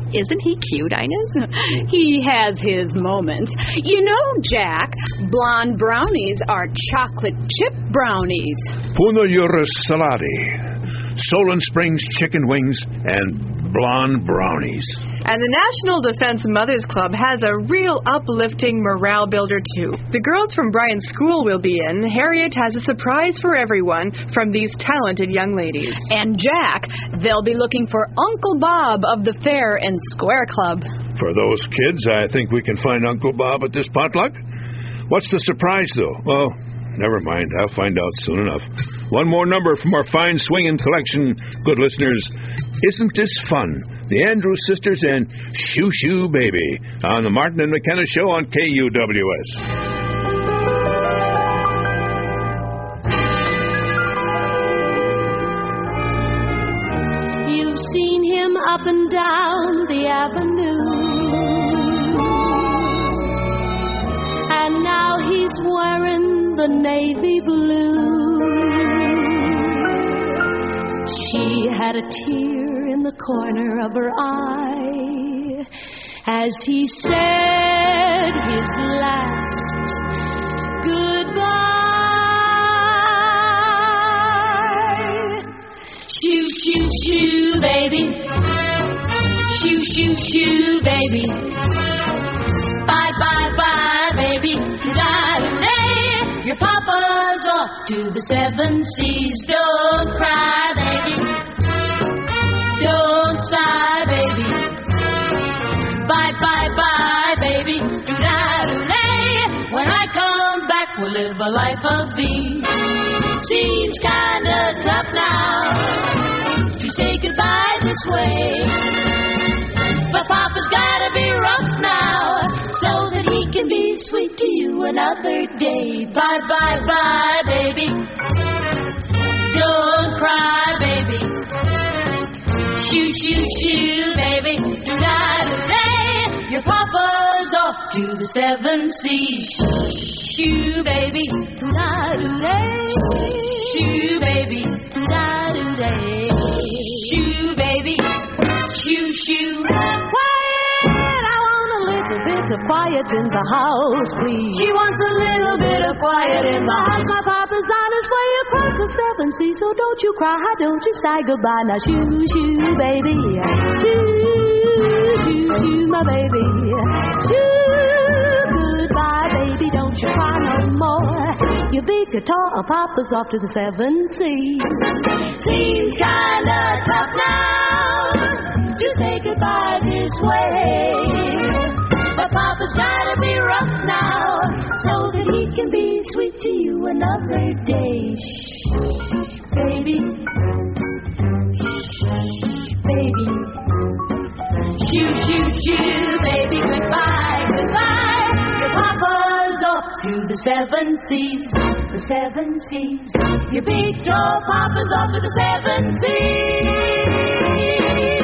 Isn't he cute, Inez? He has his moments. You know, Jack, blonde brownies are chocolate chip brownies. Puno Salati, Solon Springs chicken wings, and blonde brownies. And the National Defense Mothers Club has a real uplifting morale builder, too. The girls from Bryan's school will be in. Harriet has a surprise for everyone from these talented young ladies. And Jack, they'll be looking for Uncle Bob of the Fair and Square Club. For those kids, I think we can find Uncle Bob at this potluck. What's the surprise, though? Well, never mind. I'll find out soon enough. One more number from our fine swinging collection, good listeners. Isn't this fun? The Andrews Sisters and Shoo Shoo Baby on the Martin and McKenna Show on K U W S. You've seen him up and down the avenue, and now he's wearing the navy blue. She had a tear in the corner of her eye as he said his last goodbye. Shoo, shoo, shoo, baby. Shoo, shoo, shoo, baby. Bye, bye, bye, baby. Da-da-day. Your papa's off to the seven seas. Don't cry, baby. Don't sigh, baby. Bye, bye, bye, baby. Do-da-do-day. When I come back, we'll live a life of ease. Seems kinda tough now to say goodbye this way, but Papa's gotta be rough now so that he can be sweet to you another day. Bye, bye, bye, baby. Don't cry, baby. Shoo, shoo, shoo, baby. Do-da-do-day. Your Papa's off to the seven seas. Shoo, baby. Do-da-do-day. Shoo, baby. Do-da-do-day. Shoo, baby. Shoo, shoo. Quiet, I want a little bit of quiet in the house, please. She wants a little bit of quiet in the house. My Papa's on his way across the seven seas, so don't you cry, don't you sigh goodbye. Now shoo, shoo, baby. Shoo, shoo, shoo, my baby. Shoo, goodbye, baby, don't you cry no more. Your big guitar, Papa's off to the seven seas. Seems kinda tough now to say goodbye this way, but Papa's gotta be rough now so that he can be sweet to you another day. Shh, baby. Shh, baby. Shoo, shoo, shoo, baby, goodbye, goodbye. Your Papa's off to the seven seas, the seven seas. Your big tall Papa's off to the seven seas.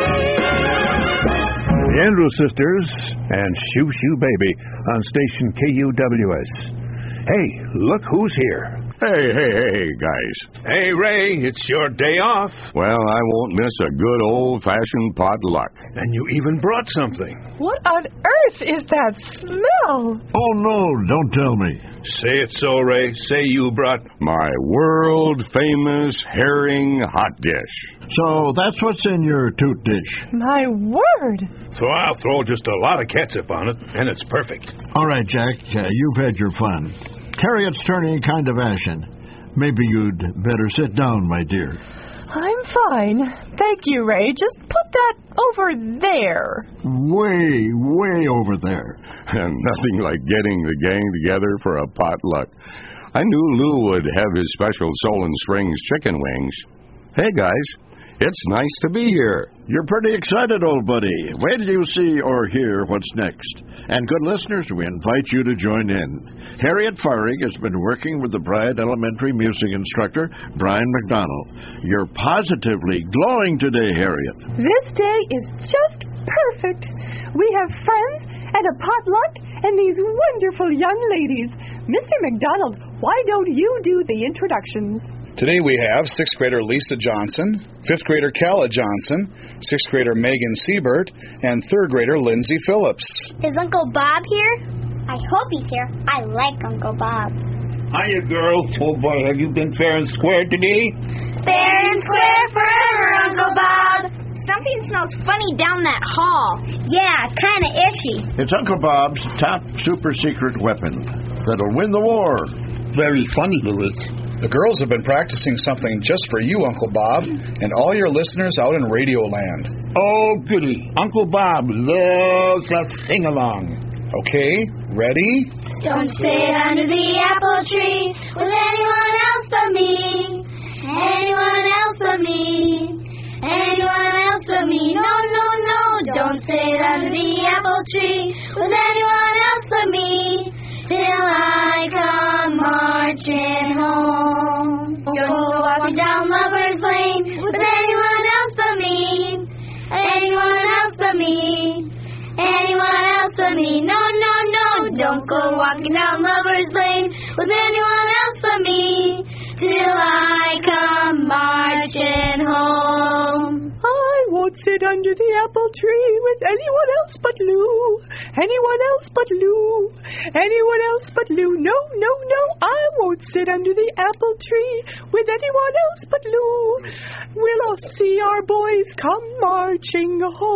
The Andrews Sisters and Shoo Shoo Baby on station K U W S. Hey, look who's here. Hey, hey, hey, guys. Hey, Ray, it's your day off. Well, I won't miss a good old-fashioned potluck. And you even brought something. What on earth is that smell? Oh, no, don't tell me. Say it so, Ray. Say you brought... my world-famous herring hot dish. So that's what's in your toot dish. My word. So I'll throw just a lot of catsup on it, and it's perfect. All right, Jack, uh, you've had your fun. Harriet's turning kind of ashen. Maybe you'd better sit down, my dear. I'm fine. Thank you, Ray. Just put that over there. Way, way over there. And nothing like getting the gang together for a potluck. I knew Lou would have his special Solon Springs chicken wings. Hey, guys, it's nice to be here. You're pretty excited, old buddy. Wait till you see or hear what's next. And good listeners, we invite you to join in. Harriet Farig has been working with the Bryant Elementary music instructor, Brian McDonald. You're positively glowing today, Harriet. This day is just perfect. We have friends and a potluck and these wonderful young ladies. Mister McDonald, why don't you do the introductions? Today we have sixth grader Lisa Johnson, fifth grader Calla Johnson, sixth grader Megan Siebert, and third grader Lindsay Phillips. Is Uncle Bob here? I hope he's here. I like Uncle Bob. Hiya, girl. Oh, boy, have you been fair and square today? Fair and square forever, Uncle Bob. Something smells funny down that hall. Yeah, kind of ishy. It's Uncle Bob's top super secret weapon that'll win the war. Very funny, Louis. The girls have been practicing something just for you, Uncle Bob, and all your listeners out in Radio Land. Oh, goody. Uncle Bob loves a sing-along. Okay, ready? Don't sit under the apple tree with anyone else but me. Anyone else but me. Anyone else but me. No, no, no. Don't sit under the apple tree with anyone else but me. Till I come marching home. Don't go walking down Lover's Lane with anyone else but me. Anyone else but me. Anyone else but me. No, no, no. Don't go walking down Lover's Lane with anyone else but me. Till I come marching home. I won't sit under the apple tree with anyone else but Lou. Anyone else but Lou. Anyone else but Lou. No, no, no. I won't sit under the apple tree with anyone else but Lou. We'll all see our boys come marching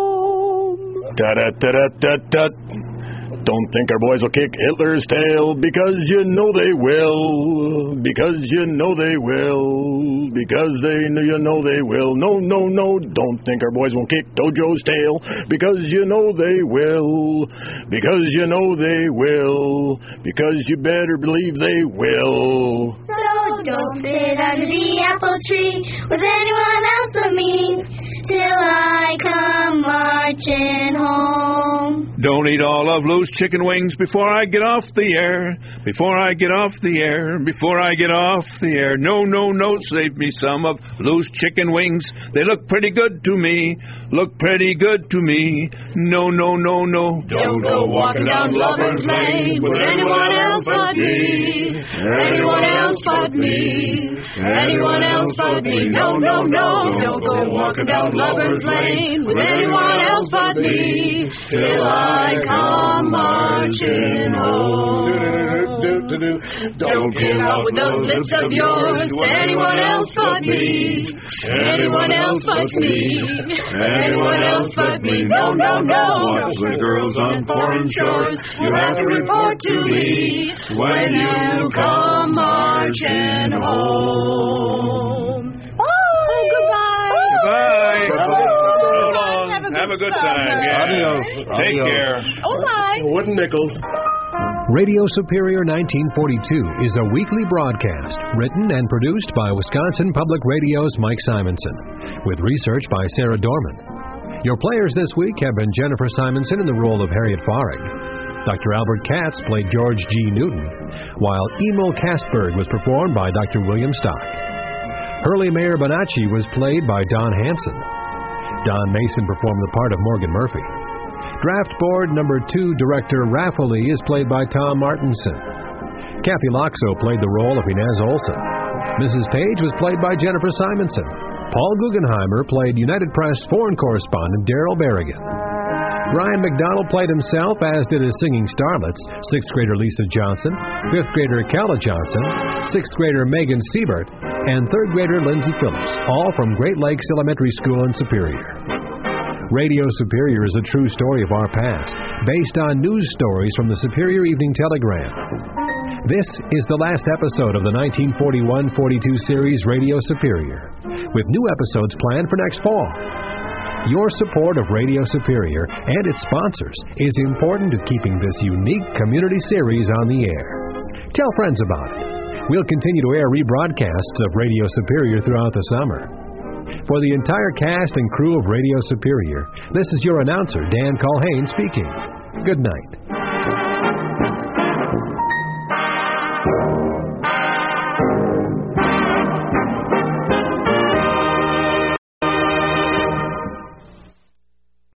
home. Da-da-da-da-da-da. Don't think our boys will kick Hitler's tail, because you know they will. Because you know they will. Because they know you know they will. No, no, no. Don't think our boys won't kick Dojo's tail, because you know they will. Because you know they will. Because you better believe they will. So don't sit under the apple tree with anyone else but me, till I come marching home. Don't eat all of Lou's chicken wings before I get off the air. Before I get off the air. Before I get off the air. No, no, no. Save me some of Lou's chicken wings. They look pretty good to me. Look pretty good to me. No, no, no, no. Don't go walking down Lover's Lane with anyone else but me. Anyone else but me. Anyone else but me. No, no, no. Don't go walking down Lover's Lane with anyone else but me. Till I come marching home. Don't give up with those lips of yours to anyone else but me. Anyone else but me. Anyone else but me. No, no, no. Watch the girls on foreign shores. You have to report to me when you come marching home. Oh, goodbye. Goodbye. So long. Have a good, Have a good time. Yeah. Adios. Take Adios. care. Oh, bye. Wooden nickels. Radio Superior nineteen forty-two is a weekly broadcast written and produced by Wisconsin Public Radio's Mike Simonson, with research by Sarah Dorman. Your players this week have been Jennifer Simonson in the role of Harriet Farrig. Doctor Albert Katz played George G. Newton, while Emil Kastberg was performed by Doctor William Stock. Hurley Mayer Bonacci was played by Don Hanson. Don Mason performed the part of Morgan Murphy. Draft Board Number two Director Raffaele is played by Tom Martinson. Kathy Loxo played the role of Inez Olson. Missus Page was played by Jennifer Simonson. Paul Guggenheimer played United Press foreign correspondent Daryl Berrigan. Ryan McDonald played himself, as did his singing starlets, sixth grader Lisa Johnson, fifth grader Calla Johnson, sixth grader Megan Siebert, and third grader Lindsay Phillips, all from Great Lakes Elementary School in Superior. Radio Superior is a true story of our past, based on news stories from the Superior Evening Telegram. This is the last episode of the nineteen forty-one forty-two series Radio Superior, with new episodes planned for next fall. Your support of Radio Superior and its sponsors is important to keeping this unique community series on the air. Tell friends about it. We'll continue to air rebroadcasts of Radio Superior throughout the summer. For the entire cast and crew of Radio Superior, this is your announcer, Dan Culhane, speaking. Good night.